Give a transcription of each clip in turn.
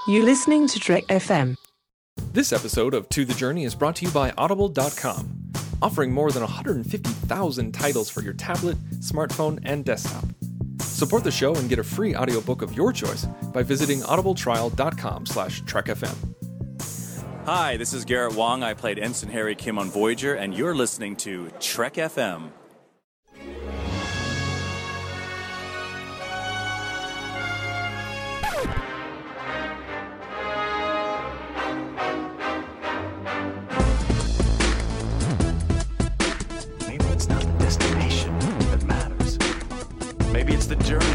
You're listening to Trek FM. This episode of To The Journey is brought to you by Audible.com, offering more than 150,000 titles for your tablet, smartphone, and desktop. Support the show and get a free audiobook of your choice by visiting audibletrial.com/trekfm. Hi, this is Garrett Wong. I played Ensign Harry Kim on Voyager, and you're listening to Trek FM. Maybe it's not the destination that matters. Maybe it's the journey.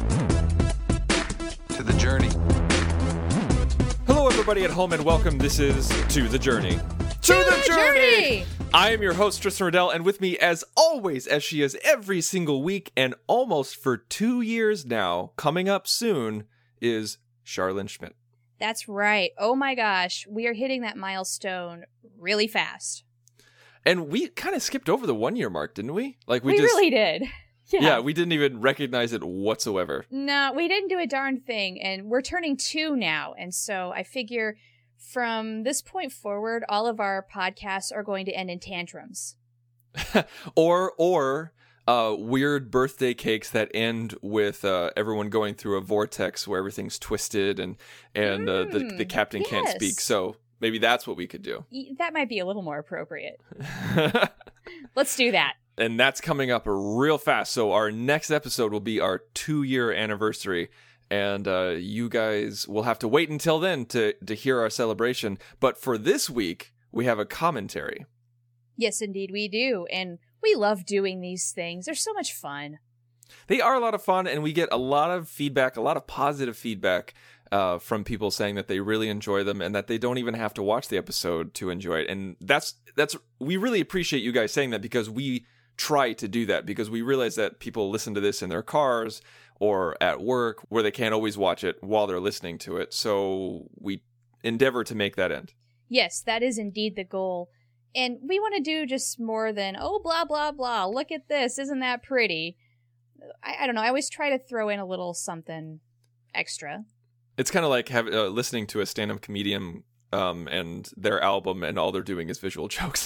To the journey. Hello, everybody at home, and welcome. This is To The Journey. To the Journey! I am your host, Tristan Riddell, and with me, as always, as she is every single week, and almost for 2 years now, coming up soon, is Charlene Schmidt. That's right. Oh my gosh, we are hitting that milestone really fast. And we kind of skipped over the 1 year mark, didn't we? Like We really did. Yeah, we didn't even recognize it whatsoever. No, we didn't do a darn thing, and we're turning 2 now, and so I figure from this point forward, all of our podcasts are going to end in tantrums. or weird birthday cakes that end with everyone going through a vortex where everything's twisted and the captain can't speak. So maybe that's what we could do. That might be a little more appropriate. Let's do that. And that's coming up real fast. So our next episode will be our 2-year anniversary. And you guys will have to wait until then to hear our celebration. But for this week, we have a commentary. Yes, indeed we do. And we love doing these things. They're so much fun. They are a lot of fun, and we get a lot of feedback, a lot of positive feedback from people saying that they really enjoy them and that they don't even have to watch the episode to enjoy it. And that's we really appreciate you guys saying that, because we try to do that, because we realize that people listen to this in their cars or at work where they can't always watch it while they're listening to it. So we endeavor to make that end. Yes, that is indeed the goal. And we want to do just more than, oh, blah, blah, blah, look at this, isn't that pretty? I don't know, I always try to throw in a little something extra. It's kind of like listening to a stand-up comedian and their album, and all they're doing is visual jokes.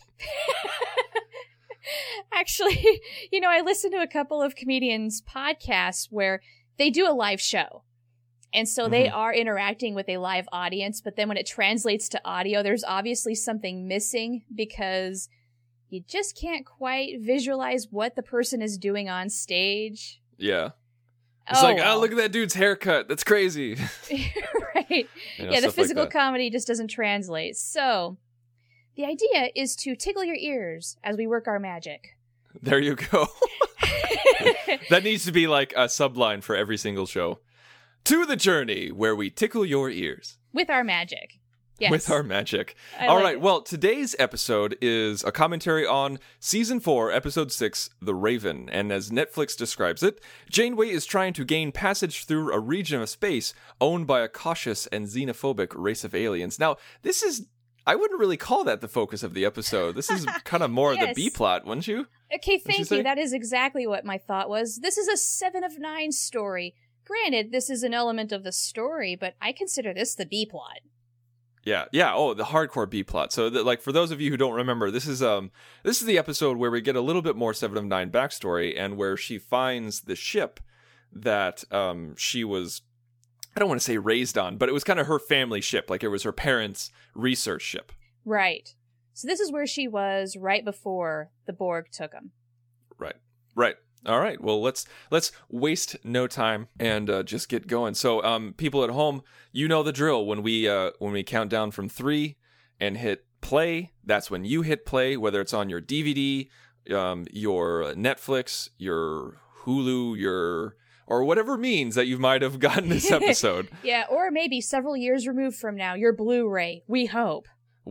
Actually, I listen to a couple of comedians' podcasts where they do a live show. And so they are interacting with a live audience, but then when it translates to audio, there's obviously something missing because you just can't quite visualize what the person is doing on stage. Yeah. It's look at that dude's haircut. That's crazy. Right. The physical comedy just doesn't translate. So the idea is to tickle your ears as we work our magic. There you go. That needs to be like a subline for every single show. To the Journey, where we tickle your ears. With our magic. Yes. With our magic. All right. Well, today's episode is a commentary on Season 4, Episode 6, The Raven. And as Netflix describes it, Janeway is trying to gain passage through a region of space owned by a cautious and xenophobic race of aliens. Now, this is... I wouldn't really call that the focus of the episode. This is kind of more Yes. of the B-plot, wouldn't you? Okay, thank you. That is exactly what my thought was. This is a 7 of 9 story. Granted, this is an element of the story, but I consider this the B-plot. Yeah. Oh, the hardcore B-plot. So, for those of you who don't remember, this is the episode where we get a little bit more 7 of 9 backstory, and where she finds the ship that she was, I don't want to say raised on, but it was kind of her family ship. Like, it was her parents' research ship. Right. So this is where she was right before the Borg took him. Right. All right. Well, let's waste no time and just get going. So, people at home, you know the drill. When we count down from 3 and hit play, that's when you hit play. Whether it's on your DVD, your Netflix, your Hulu, or whatever means that you might have gotten this episode. Yeah, or maybe several years removed from now, your Blu-ray. We hope.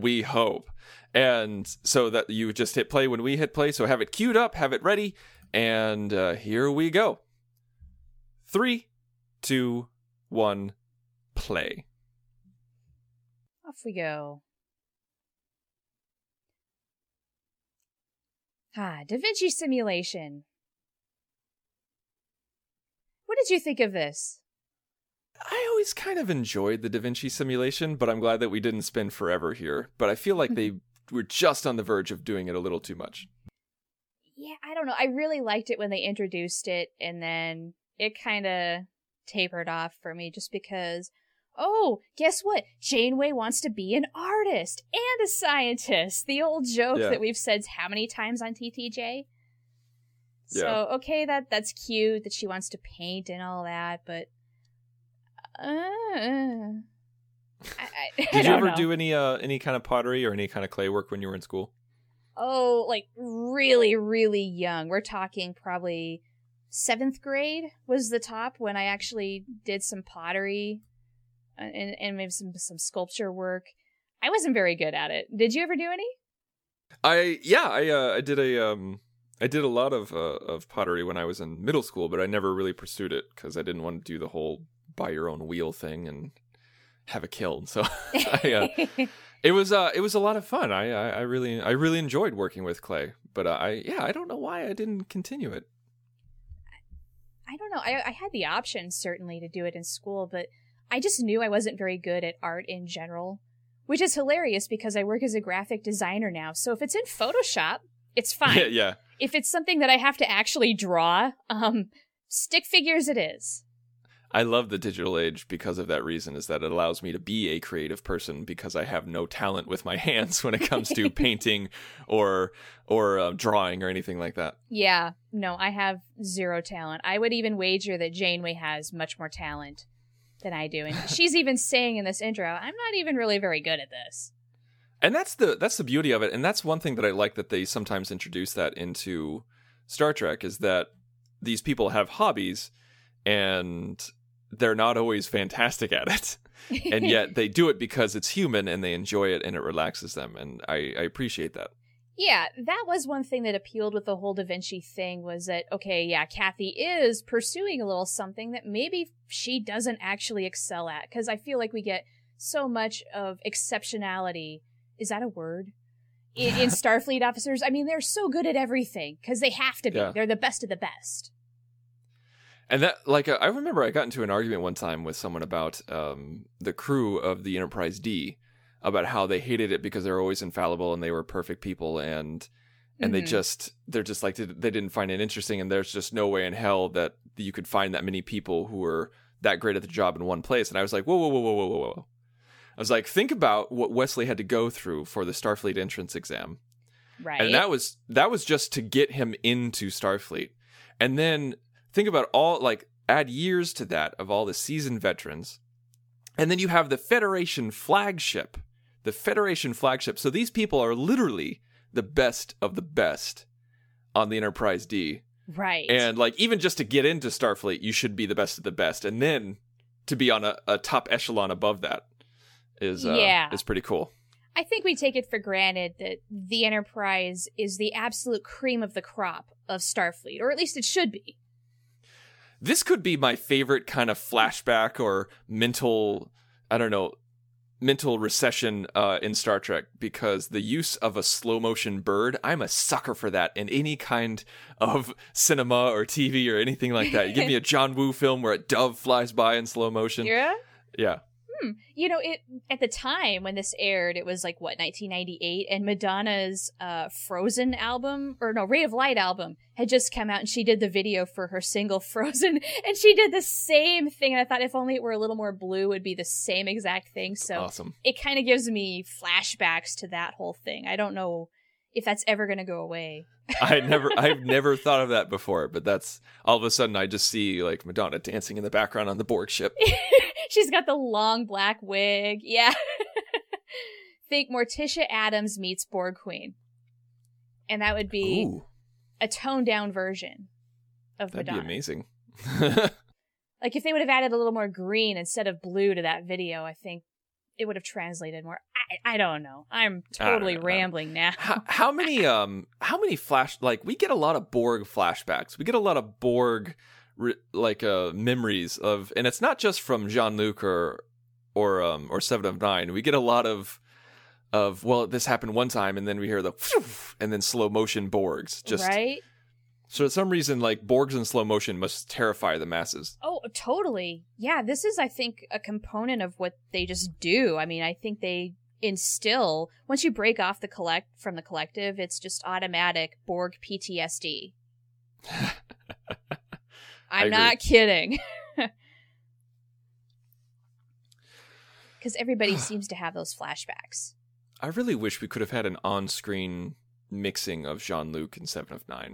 And so that you just hit play when we hit play. So have it queued up, have it ready. And here we go. 3, 2, 1, play. Off we go. Da Vinci Simulation. What did you think of this? I always kind of enjoyed the Da Vinci simulation, but I'm glad that we didn't spend forever here. But I feel like they were just on the verge of doing it a little too much. Yeah, I don't know. I really liked it when they introduced it, and then it kind of tapered off for me just because, oh, guess what? Janeway wants to be an artist and a scientist. The old joke that we've said how many times on TTJ? So, okay, that's cute that she wants to paint and all that, but Did you ever do any kind of pottery or any kind of clay work when you were in school? Oh, like really, really young. We're talking probably 7th grade was the top when I actually did some pottery and maybe some sculpture work. I wasn't very good at it. Did you ever do any? I did a lot of pottery when I was in middle school, but I never really pursued it because I didn't want to do the whole buy your own wheel thing and have a kiln. So it was a lot of fun. I really enjoyed working with clay, but I don't know why I didn't continue it. I don't know. I had the option certainly to do it in school, but I just knew I wasn't very good at art in general, which is hilarious because I work as a graphic designer now. So if it's in Photoshop, it's fine. Yeah. If it's something that I have to actually draw, stick figures it is. I love the digital age because of that reason, is that it allows me to be a creative person because I have no talent with my hands when it comes to painting or drawing or anything like that. Yeah, no, I have zero talent. I would even wager that Janeway has much more talent than I do. And she's even saying in this intro, I'm not even really very good at this. And that's the beauty of it. And that's one thing that I like that they sometimes introduce that into Star Trek, is that these people have hobbies and they're not always fantastic at it. And yet they do it because it's human and they enjoy it and it relaxes them. And I appreciate that. Yeah, that was one thing that appealed with the whole Da Vinci thing, was that, okay, yeah, Kathy is pursuing a little something that maybe she doesn't actually excel at. Because I feel like we get so much of exceptionality. Is that a word? In Starfleet officers. I mean, they're so good at everything because they have to be. Yeah. They're the best of the best. And that, like, I remember I got into an argument one time with someone about the crew of the Enterprise D, about how they hated it because they're always infallible and they were perfect people, and they're just like, they didn't find it interesting, and there's just no way in hell that you could find that many people who were that great at the job in one place. And I was like, whoa. I was like, think about what Wesley had to go through for the Starfleet entrance exam. Right. And that was just to get him into Starfleet. And then think about add years to that of all the seasoned veterans. And then you have the Federation flagship. So these people are literally the best of the best on the Enterprise D. Right. And like, even just to get into Starfleet, you should be the best of the best. And then to be on a top echelon above that is pretty cool. I think we take it for granted that the Enterprise is the absolute cream of the crop of Starfleet, or at least it should be. This could be my favorite kind of flashback or mental recession in Star Trek, because the use of a slow motion bird, I'm a sucker for that in any kind of cinema or TV or anything like that. You give me a John Woo film where a dove flies by in slow motion. Yeah. You know, it at the time when this aired, it was like, 1998, and Madonna's Frozen album, Ray of Light album had just come out, and she did the video for her single Frozen, and she did the same thing, and I thought if only it were a little more blue, it would be the same exact thing. So awesome. It kind of gives me flashbacks to that whole thing. I don't know if that's ever going to go away. I've never thought of that before, but that's all of a sudden I just see like Madonna dancing in the background on the Borg ship. She's got the long black wig. Yeah. Think Morticia Addams meets Borg Queen. And that would be a toned down version of Madonna. That'd be amazing. Like if they would have added a little more green instead of blue to that video, I think it would have translated more. I don't know. I'm totally rambling now. How many we get a lot of Borg flashbacks. We get a lot of Borg memories of, and it's not just from Jean-Luc or Seven of Nine. We get a lot of this happened one time, and then we hear the and then slow motion Borgs. Just right. So for some reason, like, Borgs in slow motion must terrify the masses. Oh, totally. Yeah, this is, I think, a component of what they just do. I mean, I think they instill, once you break off from the collective, it's just automatic Borg PTSD. I'm not kidding. Because everybody seems to have those flashbacks. I really wish we could have had an on-screen mixing of Jean-Luc and Seven of Nine.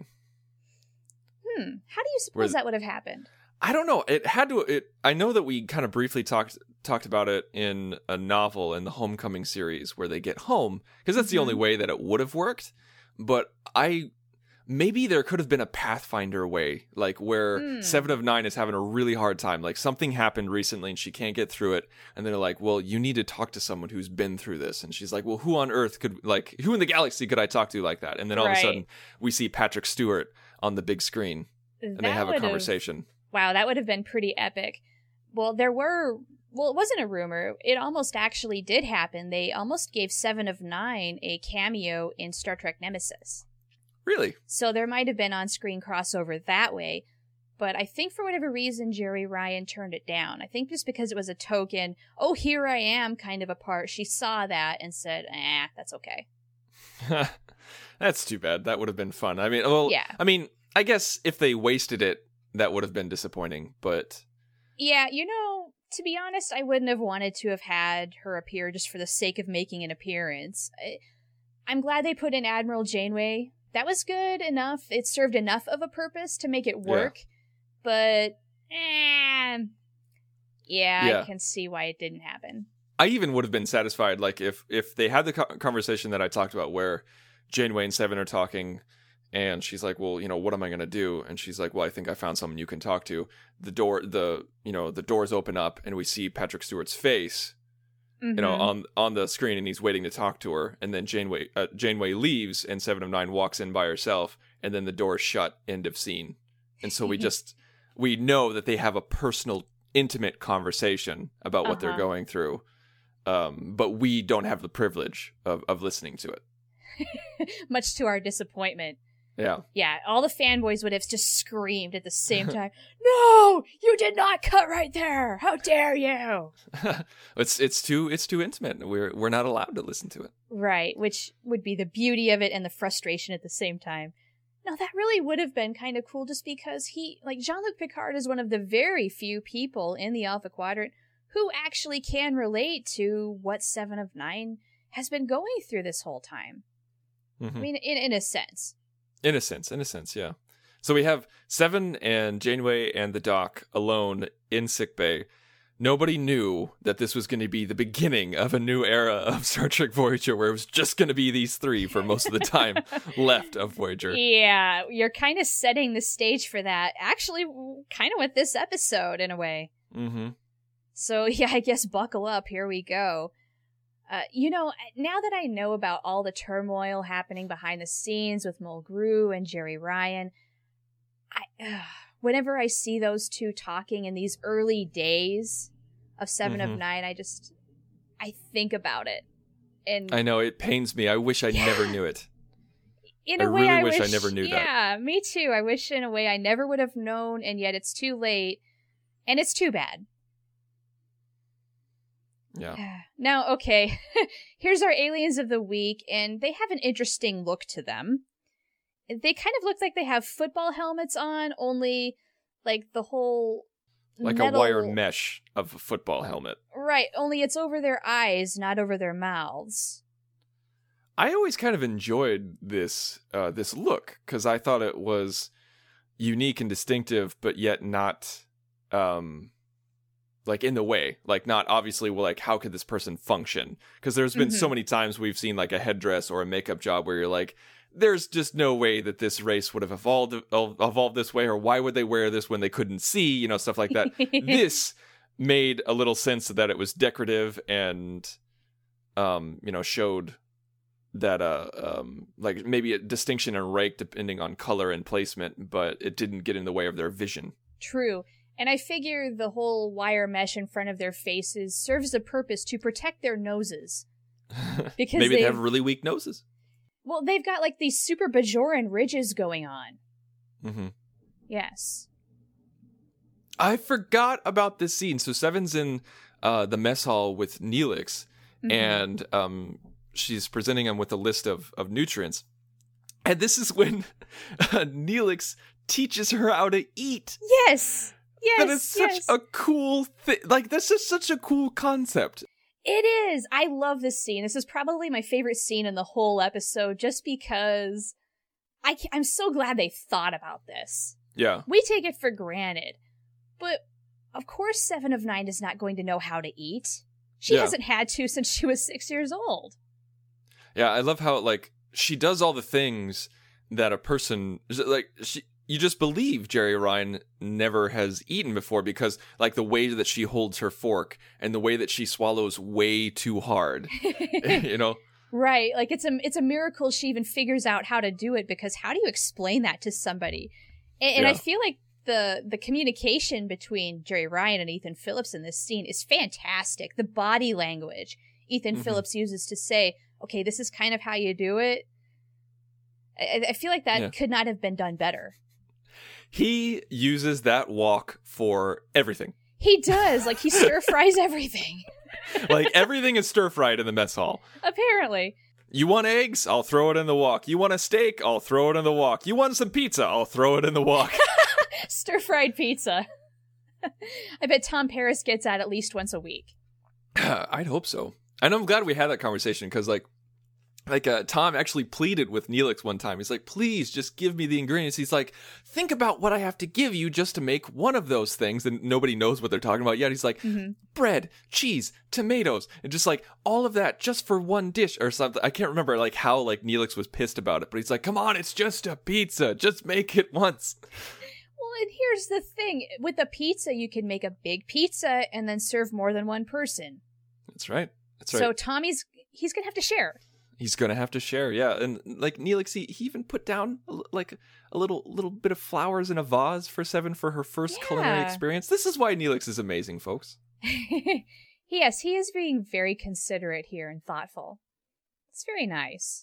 How do you suppose that would have happened? I don't know. It had to. I know that we kind of briefly talked about it in a novel in the Homecoming series where they get home, because that's the only way that it would have worked. But maybe there could have been a Pathfinder way, like where Seven of Nine is having a really hard time. Like something happened recently and she can't get through it. And they're like, well, you need to talk to someone who's been through this. And she's like, well, who on earth who in the galaxy could I talk to like that? And then all of a sudden we see Patrick Stewart on the big screen and they have a conversation. Wow, that would have been pretty epic. Well, it wasn't a rumor. It almost actually did happen. They almost gave Seven of Nine a cameo in Star Trek Nemesis. Really? So there might have been on-screen crossover that way. But I think for whatever reason, Jeri Ryan turned it down. I think just because it was a token, oh, here I am kind of a part. She saw that and said, that's okay. That's too bad. That would have been fun. I mean, I guess if they wasted it, that would have been disappointing, but... Yeah, to be honest, I wouldn't have wanted to have had her appear just for the sake of making an appearance. I'm glad they put in Admiral Janeway. That was good enough. It served enough of a purpose to make it work, but... I can see why it didn't happen. I even would have been satisfied, like, if they had the conversation that I talked about where Janeway and Seven are talking... And she's like, well, what am I going to do? And she's like, well, I think I found someone you can talk to. The doors open up and we see Patrick Stewart's face, on the screen, and he's waiting to talk to her. And then Janeway leaves and Seven of Nine walks in by herself, and then the door's shut, end of scene. And so we know that they have a personal, intimate conversation about what they're going through. But we don't have the privilege of listening to it. Much to our disappointment. Yeah. Yeah, all the fanboys would have just screamed at the same time, no, you did not cut right there. How dare you? It's too intimate. We're not allowed to listen to it. Right, which would be the beauty of it and the frustration at the same time. No, that really would have been kind of cool just because Jean-Luc Picard is one of the very few people in the Alpha Quadrant who actually can relate to what Seven of Nine has been going through this whole time. I mean, in a sense. In a sense, yeah. So we have Seven and Janeway and the Doc alone in sickbay. Nobody knew that this was going to be the beginning of a new era of Star Trek Voyager, where it was just going to be these three for most of the time left of Voyager. Yeah, you're kind of setting the stage for that. Actually, kind of with this episode, in a way. Mm-hmm. So, yeah, I guess buckle up. Here we go. Now that I know about all the turmoil happening behind the scenes with Mulgrew and Jeri Ryan, whenever I see those two talking in these early days of Seven of Nine, I think about it. And I know, it pains me. I wish I never knew it. In a way, I wish I never knew that. Yeah, me too. I wish in a way I never would have known, and yet it's too late, and it's too bad. Yeah. Now, okay, here's our aliens of the week, and they have an interesting look to them. They kind of look like they have football helmets on, only like the whole like metal... a wire mesh of a football helmet. Right, only it's over their eyes, not over their mouths. I always kind of enjoyed this look, because I thought it was unique and distinctive, but yet not... like in the way, like not obviously, well, like how could this person function? Because there's been so many times we've seen like a headdress or a makeup job where you're like, there's just no way that this race would have evolved this way, or why would they wear this when they couldn't see, stuff like that. This made a little sense that it was decorative and, showed that like maybe a distinction and rank depending on color and placement, but it didn't get in the way of their vision. True. And I figure the whole wire mesh in front of their faces serves a purpose to protect their noses. Because maybe they have really weak noses. Well, they've got like these super Bajoran ridges going on. Mm-hmm. Yes. I forgot about this scene. So Seven's in the mess hall with Neelix, and she's presenting him with a list of nutrients. And this is when Neelix teaches her how to eat. Yes. Yes. That is such a cool thing. Like, that's just such a cool concept. It is. I love this scene. This is probably my favorite scene in the whole episode, just because I'm so glad they thought about this. Yeah. We take it for granted. But, of course, 7 of 9 is not going to know how to eat. She hasn't had to since she was 6 years old. Yeah, I love how, like, she does all the things that a person, like, you just believe Jeri Ryan never has eaten before because, like, the way that she holds her fork and the way that she swallows way too hard, you know? Right. Like, it's a miracle she even figures out how to do it, because how do you explain that to somebody? And I feel like the communication between Jeri Ryan and Ethan Phillips in this scene is fantastic. The body language Ethan Phillips uses to say, okay, this is kind of how you do it. I feel like that could not have been done better. He uses that walk for everything. He does. Like, he stir-fries everything. Like, everything is stir-fried in the mess hall. Apparently. You want eggs? I'll throw it in the wok. You want a steak? I'll throw it in the wok. You want some pizza? I'll throw it in the wok. Stir-fried pizza. I bet Tom Paris gets that at least once a week. I'd hope so. And I'm glad we had that conversation, because, like Tom actually pleaded with Neelix one time. He's like, please just give me the ingredients. He's like, think about what I have to give you just to make one of those things. And nobody knows what they're talking about yet. He's like, bread, cheese, tomatoes, and just like all of that just for one dish or something. I can't remember like how like Neelix was pissed about it, but he's like, come on, it's just a pizza. Just make it once. Well, and here's the thing. With a pizza, you can make a big pizza and then serve more than one person. That's right. That's right. So Tommy's going to have to share. He's going to have to share, yeah. And like Neelix, he even put down like a little bit of flowers in a vase for Seven for her first culinary experience. This is why Neelix is amazing, folks. Yes, he is being very considerate here and thoughtful. It's very nice.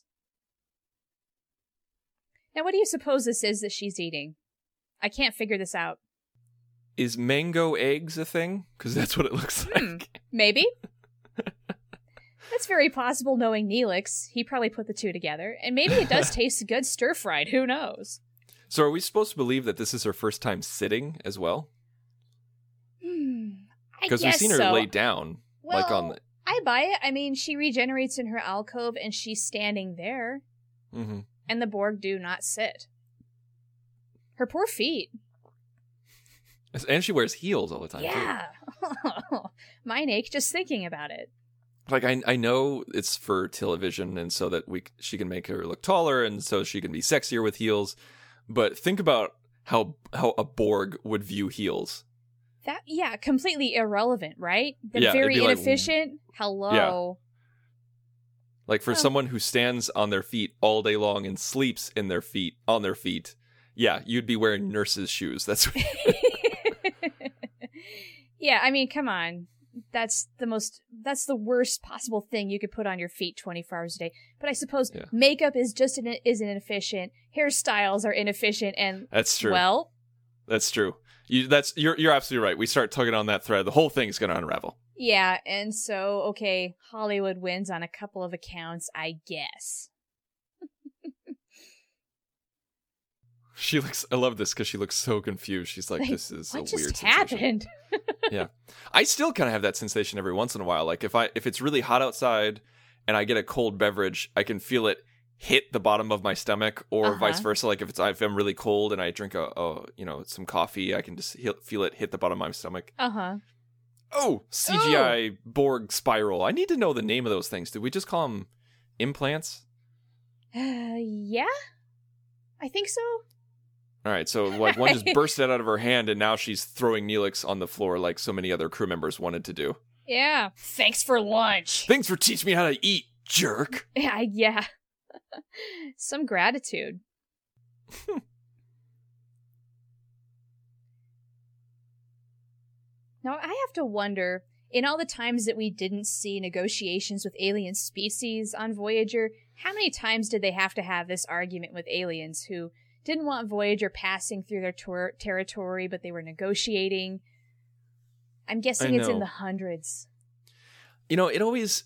Now, what do you suppose this is that she's eating? I can't figure this out. Is mango eggs a thing? Because that's what it looks like. Maybe. That's very possible, knowing Neelix. He probably put the two together. And maybe it does taste good stir-fried. Who knows? So are we supposed to believe that this is her first time sitting as well? Because we've seen her lay down. Well, like on the... I buy it. I mean, she regenerates in her alcove and she's standing there. Mm-hmm. And the Borg do not sit. Her poor feet. And she wears heels all the time, yeah. too. Mine ache just thinking about it. Like, I know it's for television and so that she can make her look taller and so she can be sexier with heels. But think about how a Borg would view heels. Completely irrelevant, right? They're very inefficient. Like, hello. Yeah. Like, for someone who stands on their feet all day long and sleeps on their feet, yeah, you'd be wearing nurse's shoes. That's what... Yeah, I mean, come on. That's the worst possible thing you could put on your feet 24 hours a day. But I suppose makeup is just inefficient. Hairstyles are inefficient, and that's true. Well, that's true. You're absolutely right. We start tugging on that thread, the whole thing's going to unravel. Yeah, and so okay, Hollywood wins on a couple of accounts, I guess. I love this because she looks so confused. She's like, this is a weird sensation. What just happened? Yeah. I still kind of have that sensation every once in a while. Like if it's really hot outside and I get a cold beverage, I can feel it hit the bottom of my stomach, or vice versa. Like if I'm really cold and I drink some coffee, I can just feel it hit the bottom of my stomach. Oh, CGI Borg spiral. I need to know the name of those things. Did we just call them implants? Yeah. I think so. All right, so like one just bursted out of her hand, and now she's throwing Neelix on the floor like so many other crew members wanted to do. Yeah. Thanks for lunch. Thanks for teaching me how to eat, jerk. Yeah. Some gratitude. Now, I have to wonder, in all the times that we didn't see negotiations with alien species on Voyager, how many times did they have to have this argument with aliens who didn't want Voyager passing through their territory, but they were negotiating. I'm guessing it's in the hundreds. You know, it always...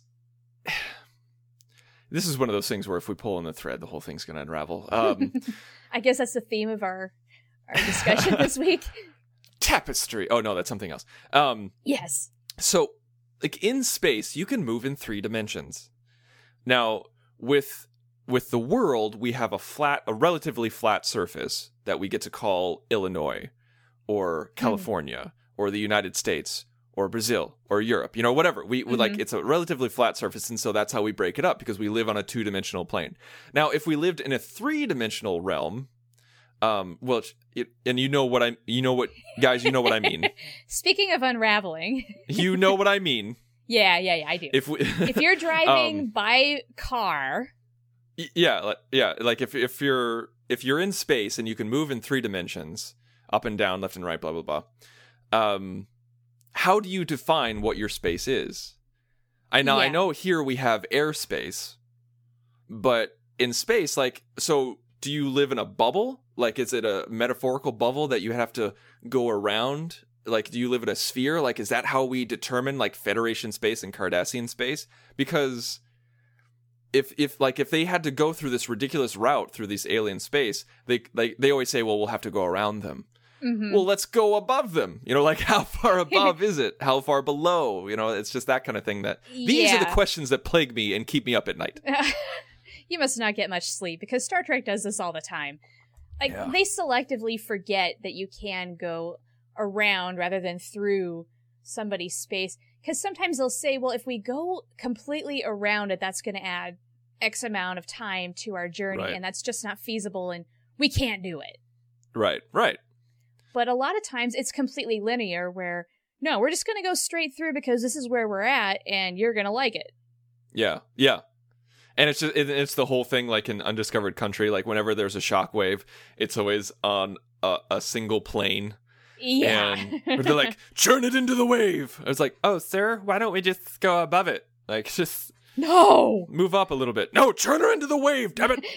This is one of those things where if we pull on the thread, the whole thing's going to unravel. I guess that's the theme of our discussion this week. Tapestry. Oh, no, that's something else. Yes. So, like, in space, you can move in 3 dimensions. Now, with the world, we have a relatively flat surface that we get to call Illinois, or California, or the United States, or Brazil, or Europe, you know, whatever. We like, it's a relatively flat surface, and so that's how we break it up, because we live on a 2-dimensional plane. Now, if we lived in a 3-dimensional realm, and you know what guys, you know what I mean. Speaking of unraveling. You know what I mean. Yeah, I do. If you're driving by car. Like if you're in space and you can move in 3 dimensions, up and down, left and right, blah, blah, blah. How do you define what your space is? I know here we have airspace, but in space, like, so do you live in a bubble? Like, is it a metaphorical bubble that you have to go around? Like, do you live in a sphere? Like, is that how we determine, like, Federation space and Cardassian space? Because if they had to go through this ridiculous route through this alien space, they always say, well, we'll have to go around them. Mm-hmm. Well, let's go above them. You know, like, how far above is it? How far below? You know, it's just that kind of thing that... These are the questions that plague me and keep me up at night. You must not get much sleep, because Star Trek does this all the time. Like, they selectively forget that you can go around rather than through somebody's space. Because sometimes they'll say, well, if we go completely around it, that's going to add X amount of time to our journey, and that's just not feasible, and we can't do it. Right. But a lot of times it's completely linear, where, no, we're just going to go straight through because this is where we're at, and you're going to like it. Yeah. And it's the whole thing, like in Undiscovered Country, like whenever there's a shockwave, it's always on a single plane. Yeah. And they're like, churn it into the wave. I was like, oh, sir, why don't we just go above it? Like, just... No! Move up a little bit. No, turn her into the wave, damn it!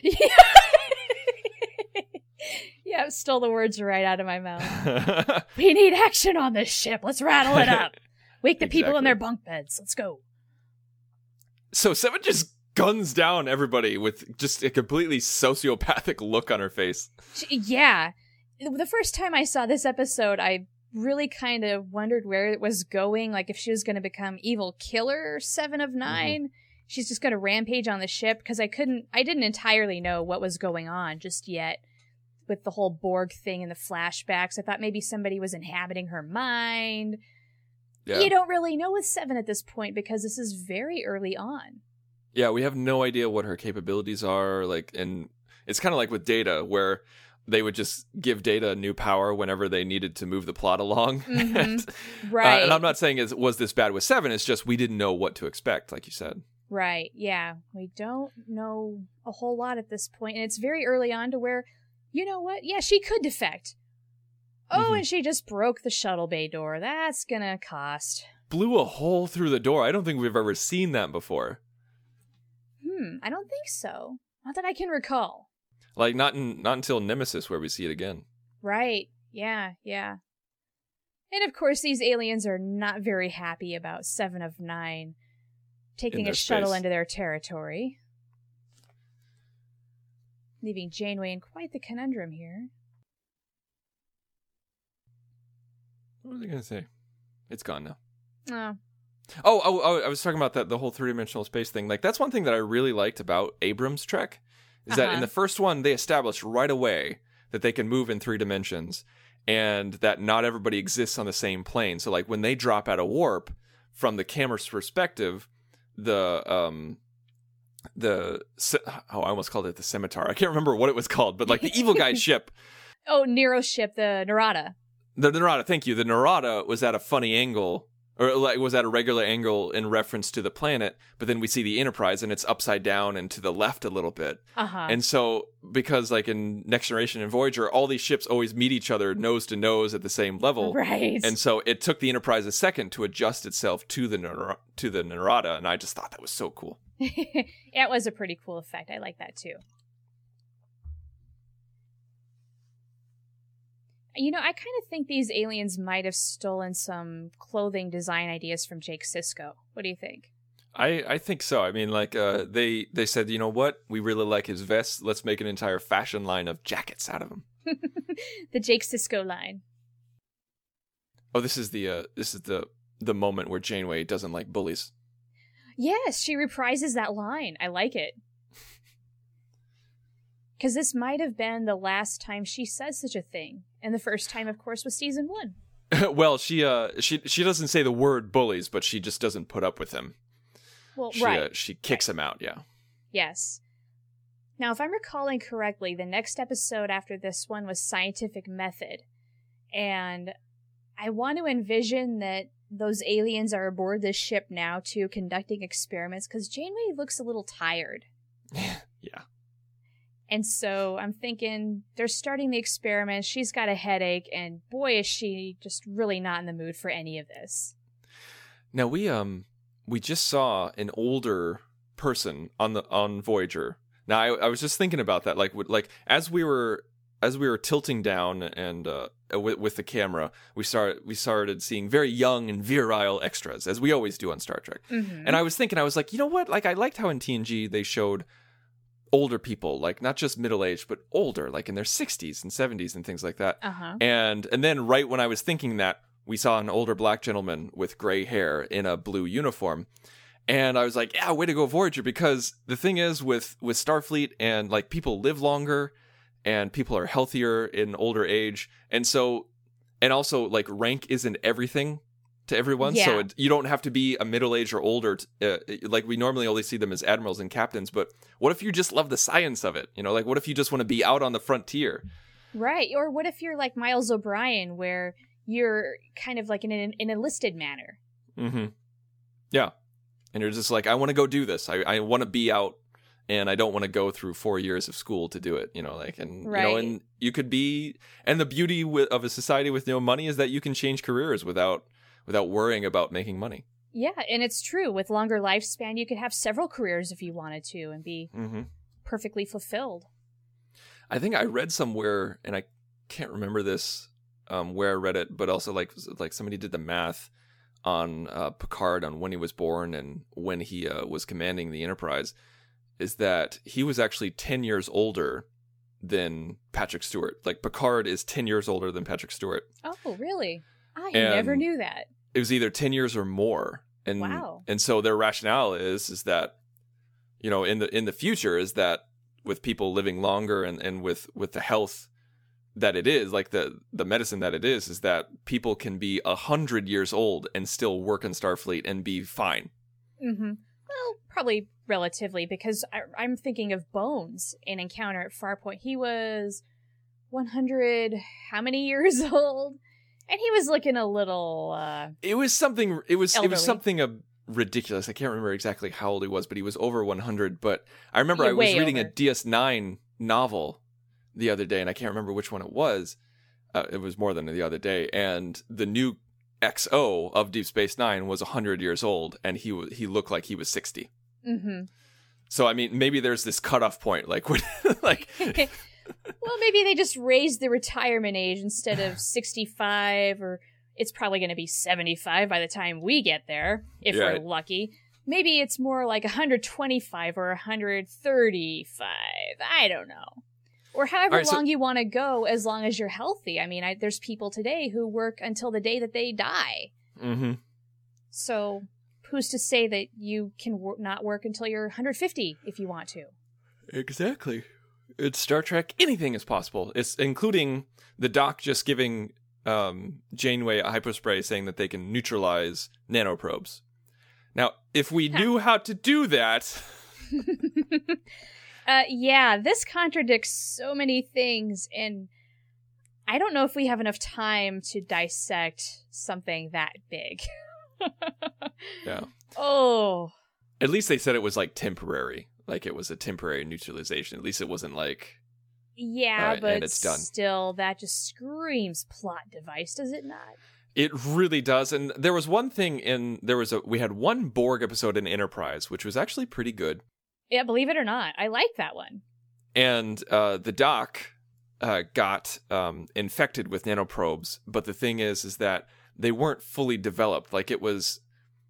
Yeah, stole the words right out of my mouth. We need action on this ship. Let's rattle it up. Wake the people in their bunk beds. Let's go. So Seven just guns down everybody with just a completely sociopathic look on her face. Yeah. The first time I saw this episode, I really kind of wondered where it was going. Like, if she was going to become evil killer 7 of 9. Mm-hmm. She's just going to rampage on the ship, because I didn't entirely know what was going on just yet with the whole Borg thing and the flashbacks. I thought maybe somebody was inhabiting her mind. Yeah. You don't really know with 7 at this point, because this is very early on. Yeah, we have no idea what her capabilities are, like, and it's kind of like with Data, where they would just give Data new power whenever they needed to move the plot along. Mm-hmm. Right. And I'm not saying was this bad with 7, it's just we didn't know what to expect, like you said. Right, yeah. We don't know a whole lot at this point, and it's very early on to where, you know what? Yeah, she could defect. Oh, and she just broke the shuttle bay door. That's gonna cost. Blew a hole through the door. I don't think we've ever seen that before. I don't think so. Not that I can recall. Like, not until Nemesis where we see it again. Right. Yeah. And of course, these aliens are not very happy about 7 of 9 taking a shuttle into their territory. Leaving Janeway in quite the conundrum here. What was I going to say? It's gone now. Oh. Oh, I was talking about the whole 3-dimensional space thing. Like, that's one thing that I really liked about Abrams' Trek, is that in the first one, they established right away that they can move in 3 dimensions, and that not everybody exists on the same plane. So, like, when they drop out of warp, from the camera's perspective, I almost called it the Scimitar. I can't remember what it was called, but, like, the evil guy's ship. Oh, Nero's ship, the Narada. The Narada, thank you. The Narada was at a funny angle, or like was at a regular angle in reference to the planet, but then we see the Enterprise and it's upside down and to the left a little bit. And so, because like in Next Generation and Voyager, all these ships always meet each other nose to nose at the same level. Right. And so it took the Enterprise a second to adjust itself to the Narada, and I just thought that was so cool. Yeah, it was a pretty cool effect. I like that too. You know, I kind of think these aliens might have stolen some clothing design ideas from Jake Sisko. What do you think? I think so. I mean, like, they said, you know what? We really like his vest. Let's make an entire fashion line of jackets out of him. The Jake Sisko line. Oh, this is the moment where Janeway doesn't like bullies. Yes, she reprises that line. I like it. Because this might have been the last time she says such a thing. And the first time, of course, was season 1. Well, she doesn't say the word bullies, but she just doesn't put up with him. Well, She kicks him out, yeah. Yes. Now, if I'm recalling correctly, the next episode after this one was Scientific Method. And I want to envision that those aliens are aboard this ship now, too, conducting experiments, because Janeway looks a little tired. Yeah. And so I'm thinking they're starting the experiment. She's got a headache, and boy, is she just really not in the mood for any of this. Now we just saw an older person on Voyager. Now I was just thinking about that, like as we were tilting down and with the camera, we started seeing very young and virile extras, as we always do on Star Trek. Mm-hmm. And I was like, you know what? Like, I liked how in TNG they showed older people, like not just middle-aged, but older, like in their 60s and 70s and things like that. Uh-huh. And then right when I was thinking that, we saw an older black gentleman with gray hair in a blue uniform. And I was like, yeah, way to go, Voyager, because the thing is with Starfleet, and like, people live longer and people are healthier in older age. And so, and also, like, rank isn't everything to everyone. Yeah. So you don't have to be a middle-aged or older. Like, we normally only see them as admirals and captains. But what if you just love the science of it? You know, like, what if you just want to be out on the frontier? Right. Or what if you're like Miles O'Brien, where you're kind of like in an enlisted manner? Mm-hmm. Yeah. And you're just like, I want to go do this. I want to be out, and I don't want to go through 4 years of school to do it, you know, like, and, right. You know, and you could be, and the beauty of a society with no money is that you can change careers without worrying about making money. Yeah. And it's true. With longer lifespan, you could have several careers if you wanted to and be perfectly fulfilled. I think I read somewhere, and I can't remember this, where I read it, but also like somebody did the math on Picard, on when he was born and when he was commanding the Enterprise, is that he was actually 10 years older than Patrick Stewart. Like, Picard is 10 years older than Patrick Stewart. Oh, really? I never knew that. It was either 10 years or more. And, wow. And so their rationale is that, you know, in the future, is that with people living longer and with the health that it is, like the medicine that it is that people can be 100 years old and still work in Starfleet and be fine. Mm-hmm. Well, probably relatively, because I'm thinking of Bones in Encounter at Farpoint. He was 100, how many years old? And he was looking a little it was something elderly. Ridiculous. I can't remember exactly how old he was, but he was over 100. But I remember I was reading a DS9 novel the other day, and I can't remember which one it was. It was more than the other day. And the new XO of Deep Space Nine was 100 years old, and he looked like he was 60. Mm-hmm. So, I mean, maybe there's this cutoff point, like, like. Well, maybe they just raised the retirement age instead of 65, or it's probably going to be 75 by the time we get there, if we're lucky. Maybe it's more like 125 or 135. I don't know. Or however long you want to go, as long as you're healthy. I mean, there's people today who work until the day that they die. Mm-hmm. So who's to say that you can not work until you're 150 if you want to? Exactly. It's Star Trek. Anything is possible. It's including the Doc just giving Janeway a hypospray, saying that they can neutralize nanoprobes. Now, if we knew how to do that... Yeah, this contradicts so many things, and I don't know if we have enough time to dissect something that big. Yeah. Oh. At least they said it was, like, temporary. Like, it was a temporary neutralization. At least it wasn't like... Yeah, but and it's done. Still, that just screams plot device, does it not? It really does. And there was one thing we had one Borg episode in Enterprise, which was actually pretty good. Yeah, believe it or not, I like that one. And the Doc got infected with nanoprobes, but the thing is that they weren't fully developed. Like it was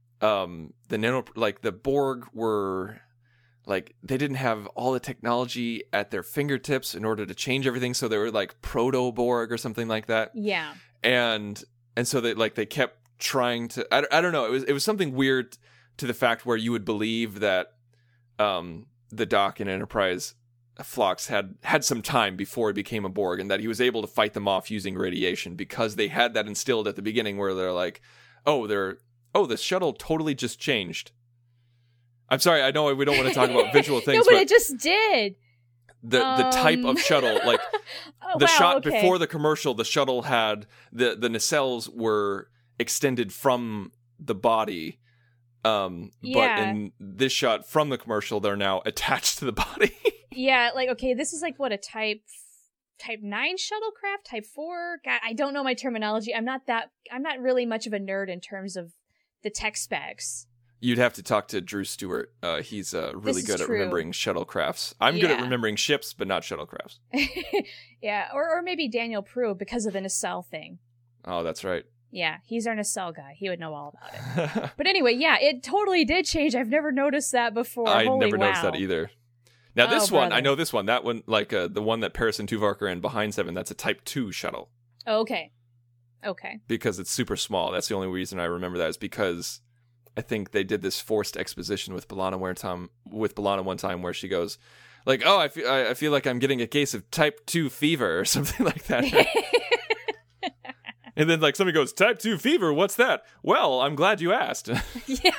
the Borg were like they didn't have all the technology at their fingertips in order to change everything, so they were like proto-Borg or something like that. Yeah. And so they kept trying to I don't know, it was something weird to the fact where you would believe that the Doc and Enterprise Phlox had some time before he became a Borg, and that he was able to fight them off using radiation because they had that instilled at the beginning where they're like, the shuttle totally just changed. I'm sorry, I know we don't want to talk about visual things. No, but it just did. The type of shuttle, like shot before the commercial, the shuttle had the nacelles were extended from the body. But in this shot from the commercial, they're now attached to the body. Yeah, like, okay, this is like what, a type 9 shuttlecraft, type 4? God, I don't know my terminology. I'm not really much of a nerd in terms of the tech specs. You'd have to talk to Drew Stewart. He's really good at remembering shuttlecrafts. I'm good at remembering ships, but not shuttlecrafts. Yeah, or maybe Daniel Prue because of the nacelle thing. Oh, that's right. Yeah, he's our nacelle guy. He would know all about it. But anyway, yeah, it totally did change. I've never noticed that before. I never noticed that either. Now, this one, brother. I know this one. That one, like the one that Paris and Tuvok are in behind 7, that's a Type 2 shuttle. Oh, okay. Because it's super small. That's the only reason I remember that is because I think they did this forced exposition with B'Elanna one time where she goes, like, oh, I feel like I'm getting a case of Type 2 fever or something like that. And then like somebody goes, Type 2 fever, what's that? Well, I'm glad you asked. Yeah.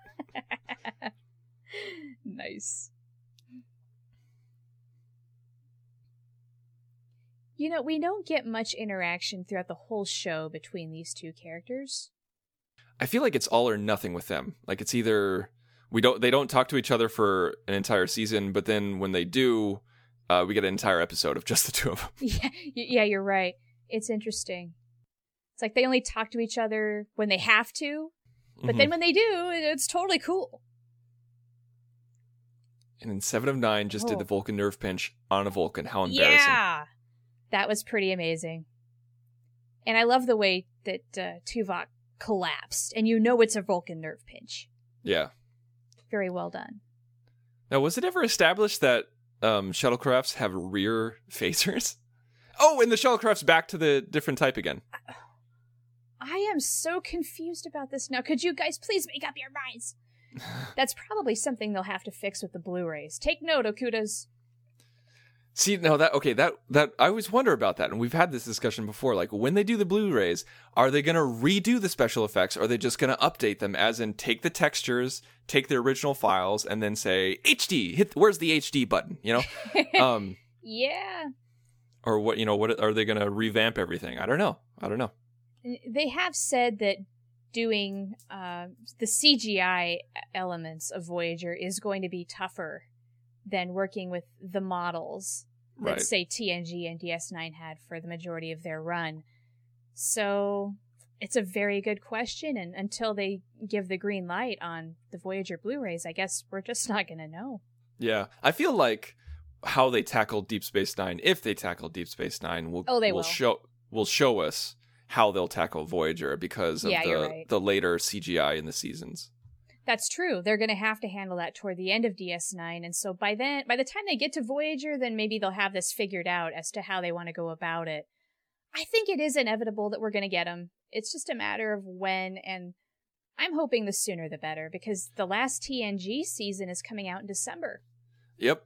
Nice. You know, we don't get much interaction throughout the whole show between these two characters. I feel like it's all or nothing with them. Like it's either they don't talk to each other for an entire season, but then when they do, we get an entire episode of just the two of them. Yeah, you're right. It's interesting. It's like they only talk to each other when they have to, but then when they do, it's totally cool. And then 7 of 9 just did the Vulcan nerve pinch on a Vulcan. How embarrassing. Yeah! That was pretty amazing. And I love the way that Tuvok collapsed, and you know it's a Vulcan nerve pinch. Yeah. Very well done. Now, was it ever established that shuttlecrafts have rear phasers? Oh, and the shuttlecraft's back to the different type again. I am so confused about this now. Could you guys please make up your minds? That's probably something they'll have to fix with the Blu-rays. Take note, Okudas. See, no, that I always wonder about that, and we've had this discussion before. Like, when they do the Blu-rays, are they going to redo the special effects, or are they just going to update them, as in take the textures, take the original files, and then say, HD, where's the HD button, you know? Yeah. Or what are they going to revamp everything? I don't know. They have said that doing the CGI elements of Voyager is going to be tougher than working with the models that, say, TNG and DS9 had for the majority of their run. So it's a very good question, and until they give the green light on the Voyager Blu-rays, I guess we're just not going to know. Yeah. I feel like how they tackle Deep Space Nine, if they tackle Deep Space Nine, will show us how they'll tackle Voyager because of the later CGI in the seasons. That's true. They're going to have to handle that toward the end of DS9, and so by the time they get to Voyager, then maybe they'll have this figured out as to how they want to go about it. I think it is inevitable that we're going to get them. It's just a matter of when, and I'm hoping the sooner the better, because the last TNG season is coming out in December. Yep.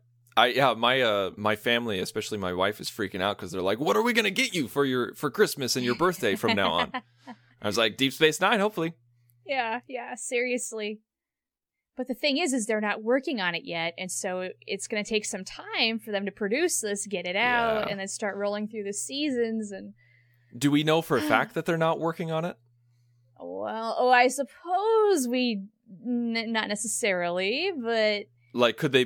My family, especially my wife, is freaking out because they're like, "What are we gonna get you for Christmas and your birthday from now on?" I was like, "Deep Space Nine, hopefully." Yeah, seriously. But the thing is they're not working on it yet, and so it's going to take some time for them to produce this, get it out, and then start rolling through the seasons. And do we know for a fact that they're not working on it? Well, I suppose not necessarily, but. Like, could they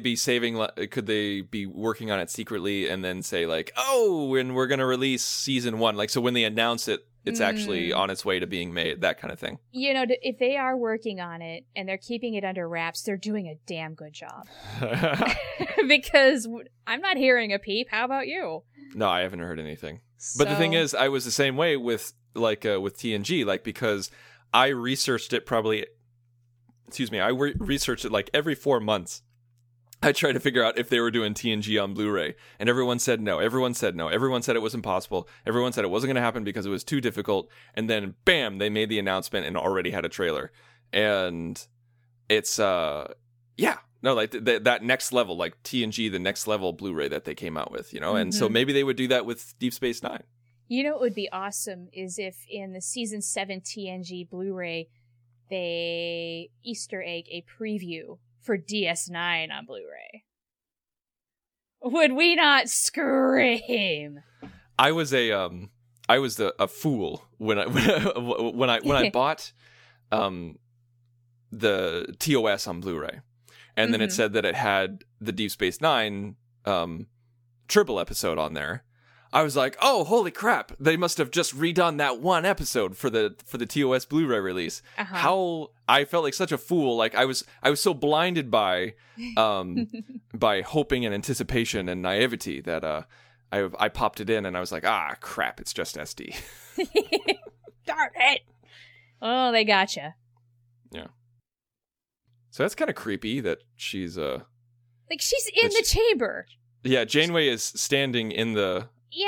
be working on it secretly and then say, like, oh, and we're going to release season 1? Like, so when they announce it, it's actually on its way to being made, that kind of thing. You know, if they are working on it and they're keeping it under wraps, they're doing a damn good job. Because I'm not hearing a peep. How about you? No, I haven't heard anything. But the thing is, I was the same way with with TNG, because I researched it researched it every 4 months. I tried to figure out if they were doing TNG on Blu-ray, and everyone said no. Everyone said no. Everyone said it was impossible. Everyone said it wasn't going to happen because it was too difficult. And then, bam, they made the announcement and already had a trailer. And it's, that next level, TNG, the next level Blu-ray that they came out with, And so maybe they would do that with Deep Space Nine. You know what would be awesome is if in the Season 7 TNG Blu-ray, they Easter egg a preview for DS9 on Blu-ray. Would we not scream? I was a fool when I bought the TOS on Blu-ray, and then it said that it had the Deep Space Nine triple episode on there. I was like, oh, holy crap. They must have just redone that one episode for the TOS Blu-ray release. How I felt like such a fool. I was so blinded by by hoping and anticipation and naivety that I popped it in and I was like, crap, it's just SD. Darn it. Oh, they gotcha. Yeah. So that's kind of creepy that she's she's in the chamber. Yeah, Janeway is standing in the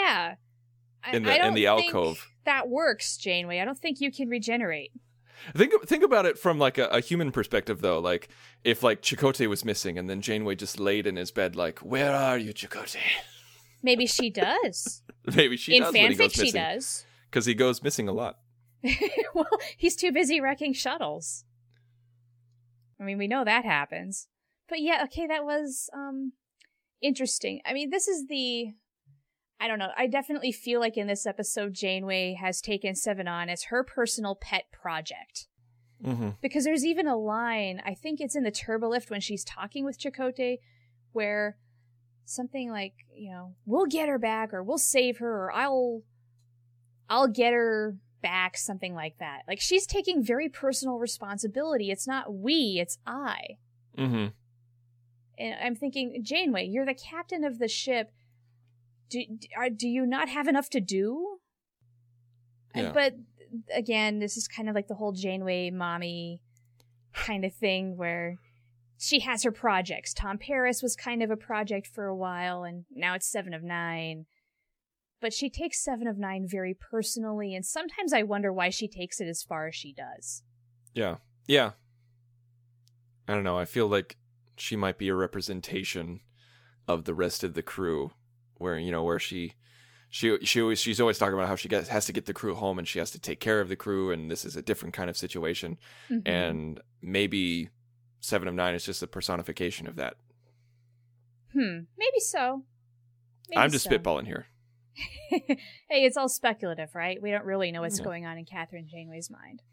in the alcove. Think that works, Janeway. I don't think you can regenerate. Think about it from a human perspective though. If Chakotay was missing and then Janeway just laid in his bed where are you, Chakotay? Maybe she does. Maybe she does. In fanfic she does. Because he goes missing a lot. Well, he's too busy wrecking shuttles. I mean, we know that happens. But yeah, okay, that was interesting. I mean, this is I don't know. I definitely feel like in this episode, Janeway has taken Seven on as her personal pet project. Mm-hmm. Because there's even a line, I think it's in the Turbolift when she's talking with Chakotay, where something we'll get her back, or we'll save her, or I'll get her back, something like that. She's taking very personal responsibility. It's not we, it's I. Mm-hmm. And I'm thinking, Janeway, you're the captain of the ship. Do you not have enough to do? Yeah. But again, this is kind of the whole Janeway mommy kind of thing where she has her projects. Tom Paris was kind of a project for a while, and now it's 7 of 9. But she takes 7 of 9 very personally, and sometimes I wonder why she takes it as far as she does. Yeah. Yeah. I don't know. I feel like she might be a representation of the rest of the crew. Where she's always talking about how she has to get the crew home and she has to take care of the crew, and this is a different kind of situation. Mm-hmm. And maybe 7 of 9 is just a personification of that. Maybe so. I'm just spitballing here. Hey, it's all speculative, right? We don't really know what's going on in Catherine Janeway's mind.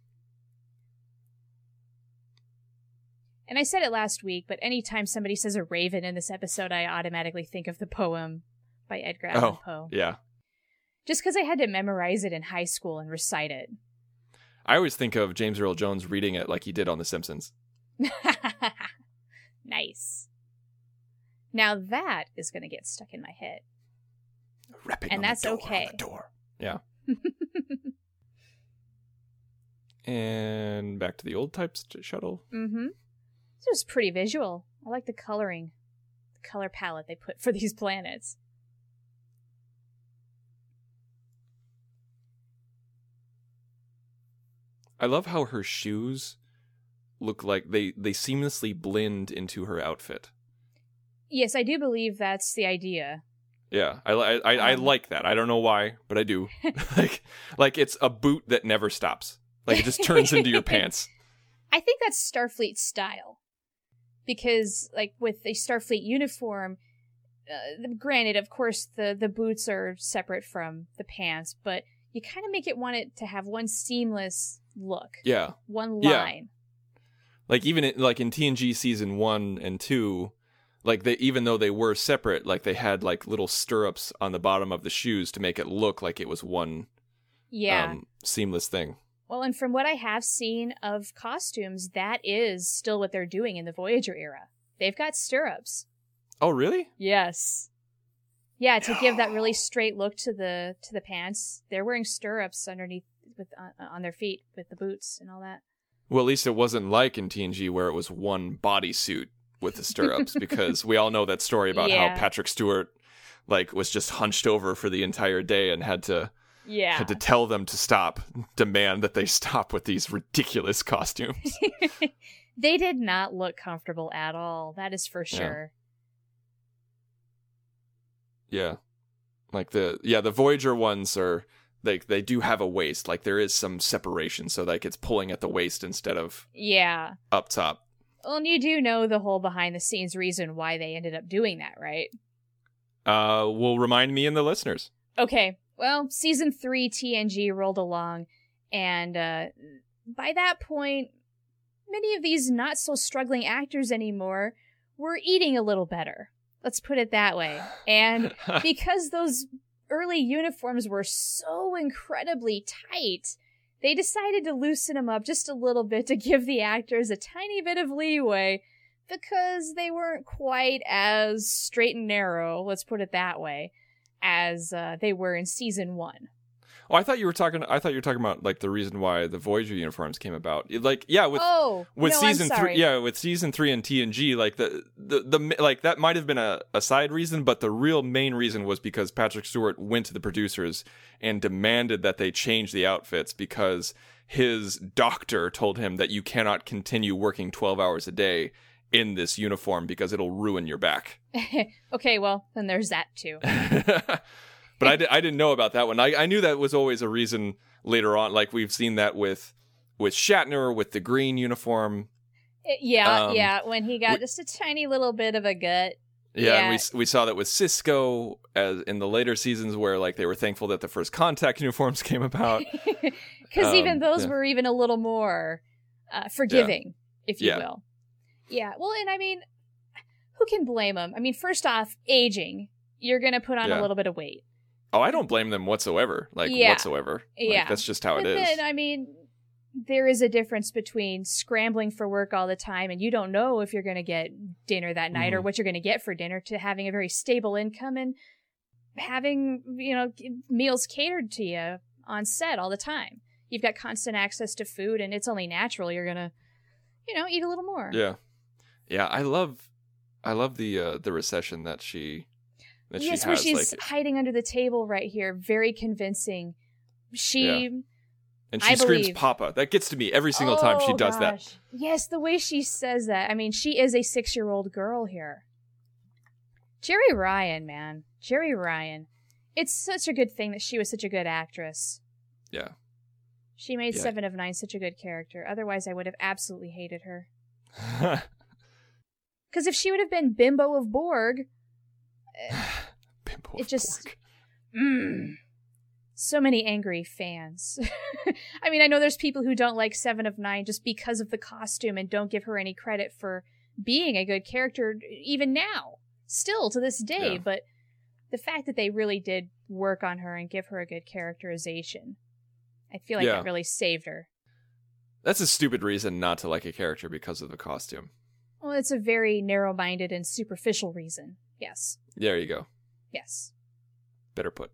And I said it last week, but anytime somebody says a raven in this episode, I automatically think of the poem by Edgar Allan Poe. Yeah. Just because I had to memorize it in high school and recite it. I always think of James Earl Jones reading it like he did on The Simpsons. Nice. Now that is going to get stuck in my head. Rapping and on that's the door, okay. On the door. Yeah. And back to the old type shuttle. Mm-hmm. This was pretty visual. I like the coloring, the color palette they put for these planets. I love how her shoes look like they seamlessly blend into her outfit. Yes, I do believe that's the idea. Yeah, I like that. I don't know why, but I do. like it's a boot that never stops. It just turns into your pants. I think that's Starfleet style. Because, with a Starfleet uniform, granted, of course, the boots are separate from the pants, but you kind of make it want it to have one seamless look. Yeah. One line. Yeah. Even in TNG season 1 and 2, even though they were separate, they had little stirrups on the bottom of the shoes to make it look like it was one seamless thing. Well, and from what I have seen of costumes, that is still what they're doing in the Voyager era. They've got stirrups. Oh, really? Yes. Yeah, to give that really straight look to the pants. They're wearing stirrups underneath on their feet with the boots and all that. Well, at least it wasn't like in TNG where it was one bodysuit with the stirrups, because we all know that story about how Patrick Stewart was just hunched over for the entire day and had to tell them to stop, demand that they stop with these ridiculous costumes. They did not look comfortable at all. That is for sure. Yeah. The Voyager ones are, they do have a waist. There is some separation, so it's pulling at the waist instead of up top. Well, and you do know the whole behind the scenes reason why they ended up doing that, right? Will remind me and the listeners. Okay. Well, season 3 TNG rolled along, and by that point, many of these not so struggling actors anymore were eating a little better. Let's put it that way. And because those early uniforms were so incredibly tight, they decided to loosen them up just a little bit to give the actors a tiny bit of leeway, because they weren't quite as straight and narrow, let's put it that way, as they were in season 1. Oh, I thought you were talking about the reason why the Voyager uniforms came about. With season 3, with season 3 and TNG, the that might have been a side reason, but the real main reason was because Patrick Stewart went to the producers and demanded that they change the outfits, because his doctor told him that you cannot continue working 12 hours a day in this uniform because it'll ruin your back. Okay, well, then there's that too. But I didn't know about that one. I knew that was always a reason later on. We've seen that with Shatner, with the green uniform. When he got just a tiny little bit of a gut. Yeah, and we saw that with Cisco as in the later seasons, where they were thankful that the First Contact uniforms came about. Because even those were even a little more forgiving, if you will. Yeah, well, and I mean, who can blame them? I mean, first off, aging. You're going to put on a little bit of weight. Oh, I don't blame them whatsoever. Whatsoever. That's just how it is. Then, I mean, there is a difference between scrambling for work all the time and you don't know if you're going to get dinner that night or what you're going to get for dinner, to having a very stable income and having, meals catered to you on set all the time. You've got constant access to food, and it's only natural you're going to, eat a little more. Yeah. Yeah, I love the recession that she... Yes, where she's hiding under the table right here. Very convincing. And she screams "Papa." That gets to me every single time she does that. Yes, the way she says that. I mean, she is a 6-year-old girl here. Jeri Ryan, man. Jeri Ryan. It's such a good thing that she was such a good actress. Yeah. She made 7 of 9 such a good character. Otherwise, I would have absolutely hated her. Because if she would have been Bimbo of Borg... so many angry fans. I mean, I know there's people who don't like 7 of 9 just because of the costume and don't give her any credit for being a good character even now, still to this day. But the fact that they really did work on her and give her a good characterization, I feel like that really saved her. That's a stupid reason not to like a character because of the costume. Well, it's a very narrow-minded and superficial reason. Yes. There you go. Yes. Better put.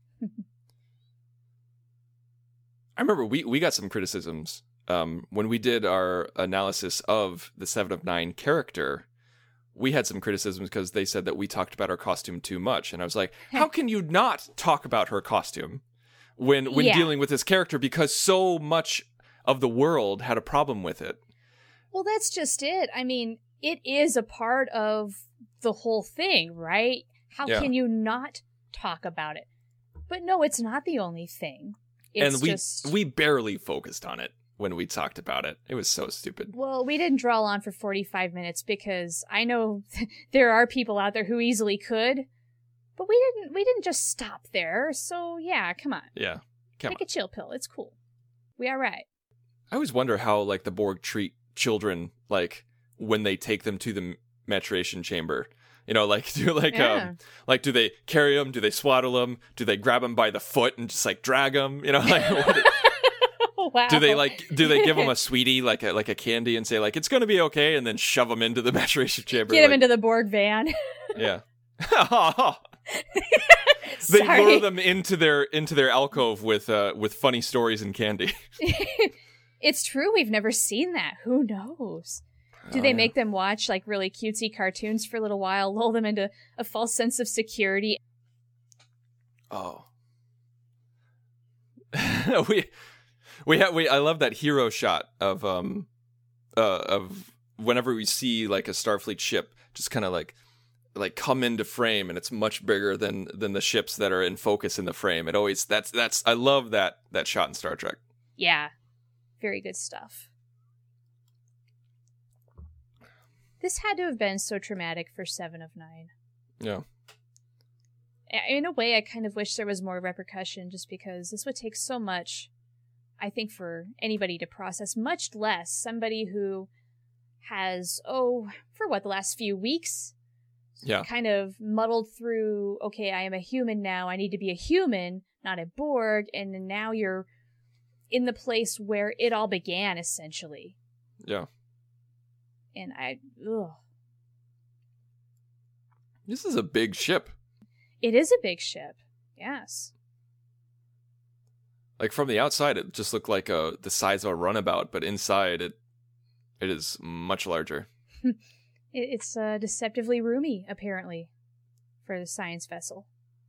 I remember we got some criticisms when we did our analysis of the 7 of 9 character. We had some criticisms because they said that we talked about her costume too much. And I was like, how can you not talk about her costume when dealing with this character? Because so much of the world had a problem with it. Well, that's just it. I mean, it is a part of the whole thing, right? How can you not talk about it? But no, it's not the only thing. We barely focused on it when we talked about it. It was so stupid. Well, we didn't draw on for 45 minutes because I know there are people out there who easily could, but we didn't just stop there. So yeah, come on. Yeah. Take a chill pill. It's cool. We all right. I always wonder how the Borg treat children when they take them to the maturation chamber. Do they carry them? Do they swaddle them? Do they grab them by the foot and just drag them? Wow. Do they give them a sweetie like a candy and say it's going to be okay, and then shove them into the maturation chamber? Get them into the Borg van. Yeah. They Sorry. lure them into their alcove with funny stories and candy. It's true. We've never seen that. Who knows? Do they make them watch like really cutesy cartoons for a little while, lull them into a false sense of security? Oh. I love that hero shot of whenever we see like a Starfleet ship just kind of like come into frame, and it's much bigger than the ships that are in focus in the frame. It always that's I love that shot in Star Trek. Yeah. Very good stuff. This had to have been so traumatic for 7 of 9. Yeah. In a way, I kind of wish there was more repercussion, just because this would take so much, I think, for anybody to process, much less somebody who has, for the last few weeks, kind of muddled through, okay, I am a human now, I need to be a human, not a Borg, and now you're in the place where it all began, essentially. Yeah. And This is a big ship. It is a big ship, yes. Like from the outside, it just looked like the size of a runabout, but inside it is much larger. It's deceptively roomy, apparently, for the science vessel.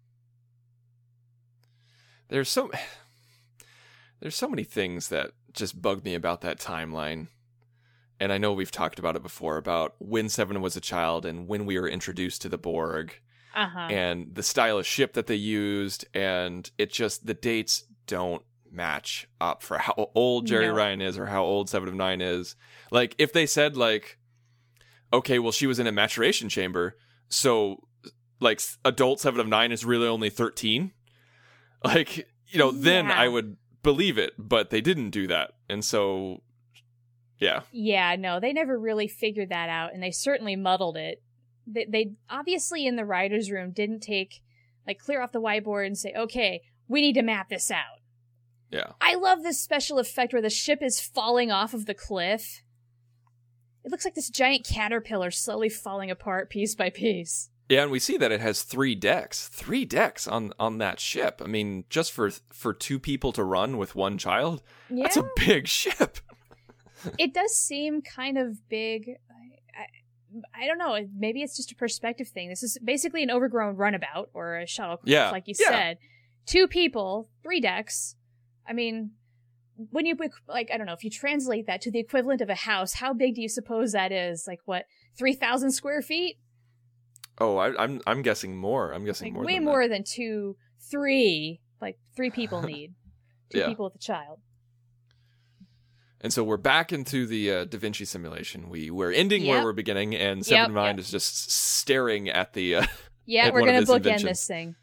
There's so many things that just bug me about that timeline. And I know we've talked about it before, about when Seven was a child and when we were introduced to the Borg. And the style of ship that they used, and it just, the dates don't match up for how old Jerry Ryan is or how old 7 of 9 is. Like, if they said, like, okay, well, she was in a maturation chamber, so, like, adult 7 of 9 is really only 13. Like, then I would believe it, but they didn't do that. And so, yeah. Yeah, no, they never really figured that out, and they certainly muddled it. They obviously in the writer's room didn't clear off the whiteboard and say, okay, we need to map this out. Yeah. I love this special effect where the ship is falling off of the cliff. It looks like this giant caterpillar slowly falling apart piece by piece. Yeah, and we see that it has 3 decks. 3 decks on that ship. I mean, just for 2 people to run with 1 child, that's a big ship. It does seem kind of big. I don't know. Maybe it's just a perspective thing. This is basically an overgrown runabout or a shuttlecraft, like you said. 2 people, 3 decks. I mean, when you, I don't know, if you translate that to the equivalent of a house, how big do you suppose that is? 3,000 square feet? Oh, I'm guessing more. I'm guessing more. Way than more that. than 2, 3. 3 people need 2 people with a child. And so we're back into the Da Vinci simulation. We're ending where we're beginning, and 7 of 9 is just staring at the. We're going to bookend this thing.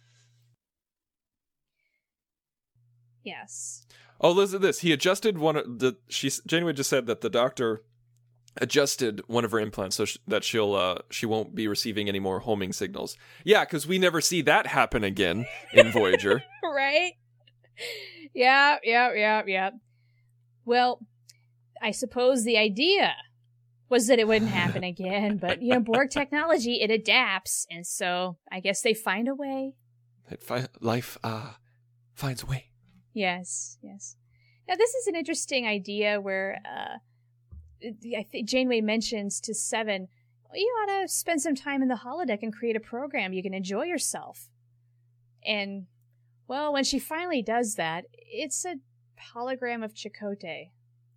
Yes. Oh, listen to this. He adjusted Janeway just said that the doctor adjusted one of her implants so that she won't be receiving any more homing signals. Yeah, because we never see that happen again in Voyager. Right? Yeah. Well, I suppose the idea was that it wouldn't happen again, but, Borg technology, it adapts, and so I guess they find a way. Life finds a way. Yes. Now, this is an interesting idea where I think Janeway mentions to 7, you ought to spend some time in the holodeck and create a program you can enjoy yourself. And, well, when she finally does that, it's a hologram of Chakotay.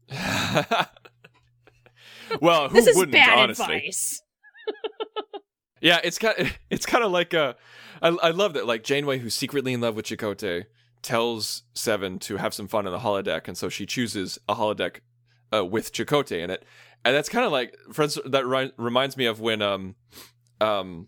Well, who this is wouldn't, bad honestly? Advice. Yeah, it's kind of like I love that, like, Janeway, who's secretly in love with Chakotay, tells 7 to have some fun in the holodeck, and so she chooses a holodeck with Chakotay in it, and that's kind of like, friends, that reminds me of when Paul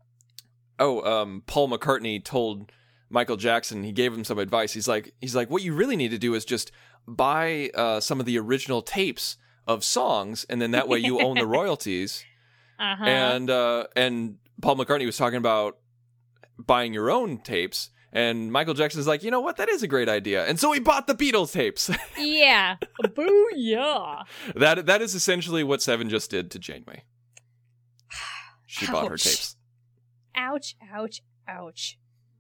McCartney told Michael Jackson, he gave him some advice. He's like, what you really need to do is just buy some of the original tapes of songs, and then that way you own the royalties. And Paul McCartney was talking about buying your own tapes, and Michael Jackson's like, you know what, that is a great idea, and so he bought the Beatles tapes. Yeah. Booyah. That is essentially what 7 just did to Janeway. She bought her tapes. Ouch. Ouch.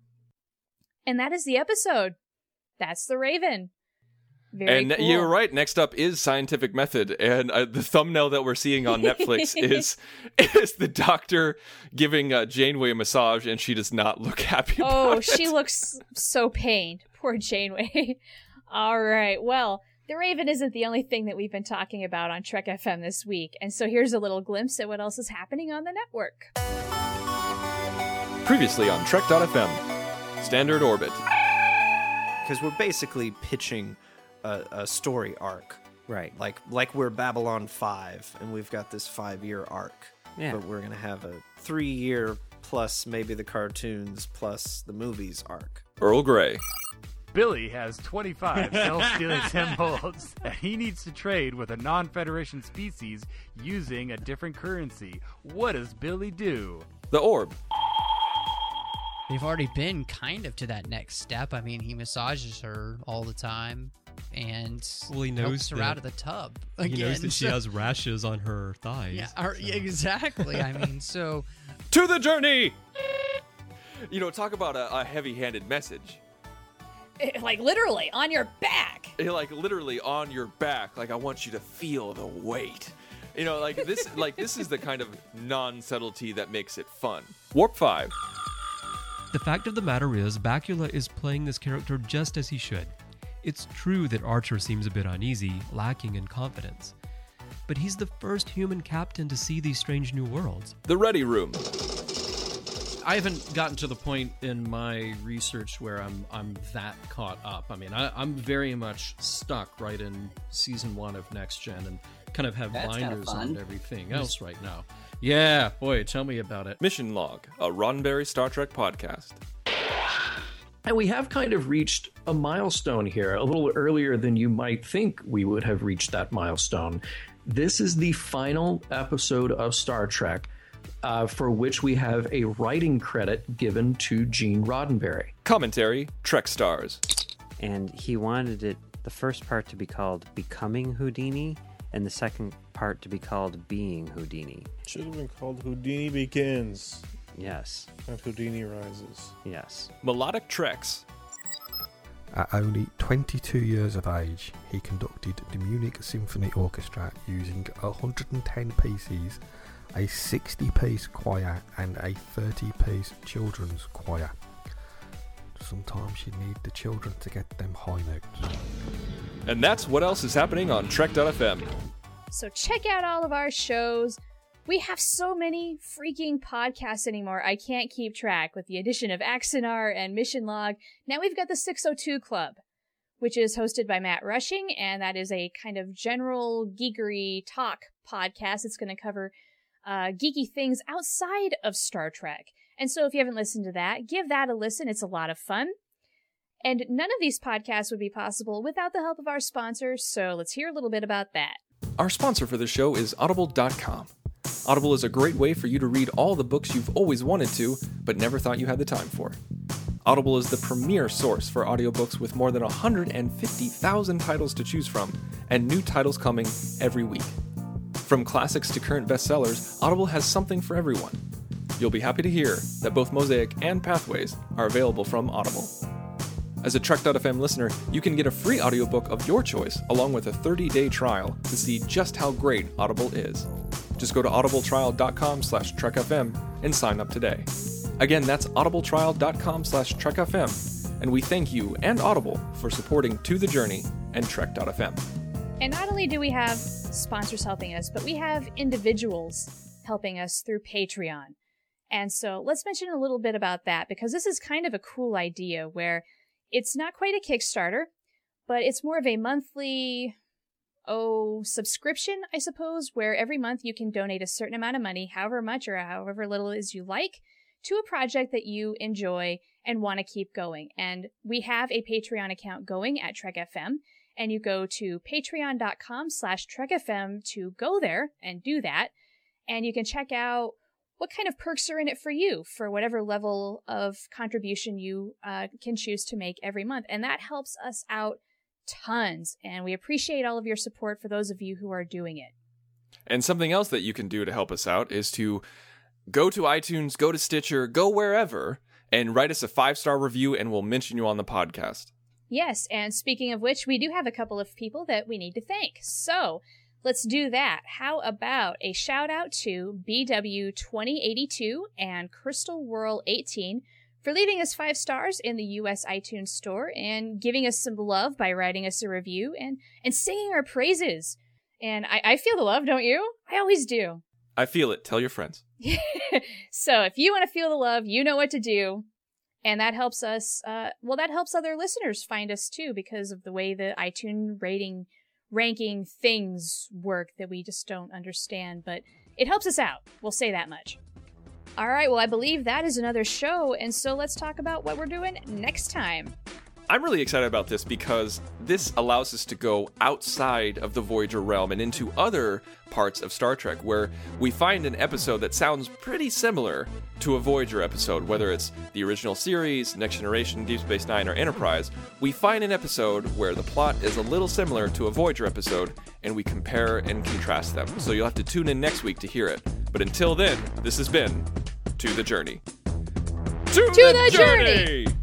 And that is the episode. That's The Raven. Very and cool. you're right. Next up is Scientific Method, and the thumbnail that we're seeing on Netflix is the doctor giving Janeway a massage, and she does not look happy about it. She looks so pained. Poor Janeway. All right. Well, The Raven isn't the only thing that we've been talking about on Trek FM this week, and so here's a little glimpse at what else is happening on the network. Previously on Trek.fm, Standard Orbit. Because we're basically pitching a story arc. Right. Like we're Babylon 5, and we've got this 5-year arc. Yeah. But we're going to have a 3-year plus maybe the cartoons plus the movies arc. Earl Grey. Billy has 25 self-stealing symbols that he needs to trade with a non-Federation species using a different currency. What does Billy do? The Orb. They've already been kind of to that next step. I mean, he massages her all the time and he helps her out of the tub again. He knows that she has rashes on her thighs. Yeah, exactly. I mean, so... To the journey! Talk about a heavy-handed message. Like, literally, on your back. Like, literally on your back. Like, I want you to feel the weight. This is the kind of non-subtlety that makes it fun. Warp 5. The fact of the matter is, Bakula is playing this character just as he should. It's true that Archer seems a bit uneasy, lacking in confidence. But he's the first human captain to see these strange new worlds. The Ready Room. I haven't gotten to the point in my research where I'm that caught up. I mean, I'm very much stuck right in season 1 of Next Gen and kind of have blinders on everything else right now. Yeah, boy, tell me about it. Mission Log, a Roddenberry Star Trek podcast. And we have kind of reached a milestone here, a little earlier than you might think we would have reached that milestone. This is the final episode of Star Trek for which we have a writing credit given to Gene Roddenberry. Commentary, Trek Stars. And he wanted the first part to be called Becoming Houdini, and the second part to be called Being Houdini. Should have been called Houdini Begins. Yes. Not Houdini Rises. Yes. Melodic Treks. At only 22 years of age, he conducted the Munich Symphony Orchestra using 110 pieces, a 60-piece choir and a 30-piece children's choir. Sometimes you need the children to get them high notes. And that's what else is happening on Trek.fm. So check out all of our shows. We have so many freaking podcasts anymore, I can't keep track. With the addition of Axanar and Mission Log, now we've got the 602 Club, which is hosted by Matt Rushing, and that is a kind of general geekery talk podcast. It's going to cover geeky things outside of Star Trek. And so if you haven't listened to that, give that a listen. It's a lot of fun. And none of these podcasts would be possible without the help of our sponsors, so let's hear a little bit about that. Our sponsor for the show is Audible.com. Audible is a great way for you to read all the books you've always wanted to, but never thought you had the time for. Audible is the premier source for audiobooks with more than 150,000 titles to choose from, and new titles coming every week. From classics to current bestsellers, Audible has something for everyone. You'll be happy to hear that both Mosaic and Pathways are available from Audible. As a Trek.fm listener, you can get a free audiobook of your choice along with a 30-day trial to see just how great Audible is. Just go to audibletrial.com/trekfm and sign up today. Again, that's audibletrial.com/trekfm, and we thank you and Audible for supporting To The Journey and Trek.fm. And not only do we have sponsors helping us, but we have individuals helping us through Patreon. And so let's mention a little bit about that, because this is kind of a cool idea where it's not quite a Kickstarter, but it's more of a monthly, subscription, I suppose, where every month you can donate a certain amount of money, however much or however little as you like, to a project that you enjoy and want to keep going. And we have a Patreon account going at Trek FM, and you go to patreon.com/trekfm to go there and do that. And you can check out what kind of perks are in it for you for whatever level of contribution you can choose to make every month. And that helps us out tons. And we appreciate all of your support for those of you who are doing it. And something else that you can do to help us out is to go to iTunes, go to Stitcher, go wherever, and write us a 5-star review, and we'll mention you on the podcast. Yes, and speaking of which, we do have a couple of people that we need to thank. So let's do that. How about a shout out to BW2082 and Crystal Whirl 18 for leaving us 5 stars in the US iTunes store and giving us some love by writing us a review and singing our praises. And I feel the love, don't you? I always do. I feel it. Tell your friends. So if you want to feel the love, you know what to do. And that helps us, that helps other listeners find us too, because of the way the iTunes ranking things work that we just don't understand. But it helps us out. We'll say that much. All right, well, I believe that is another show. And so let's talk about what we're doing next time. I'm really excited about this because this allows us to go outside of the Voyager realm and into other parts of Star Trek where we find an episode that sounds pretty similar to a Voyager episode, whether it's the original series, Next Generation, Deep Space Nine, or Enterprise. We find an episode where the plot is a little similar to a Voyager episode, and we compare and contrast them. So you'll have to tune in next week to hear it. But until then, this has been To the Journey. To the Journey!